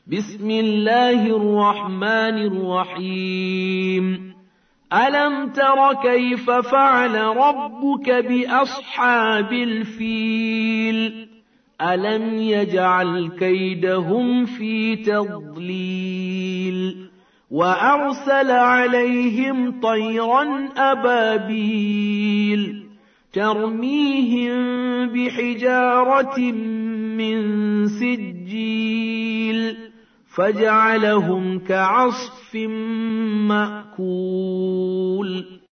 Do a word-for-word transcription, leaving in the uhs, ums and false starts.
بسم الله الرحمن الرحيم ألم تر كيف فعل ربك بأصحاب الفيل ألم يجعل كيدهم في تضليل وأرسل عليهم طيرا أبابيل ترميهم بحجارة من سجيل فجعلهم كعصف مأكول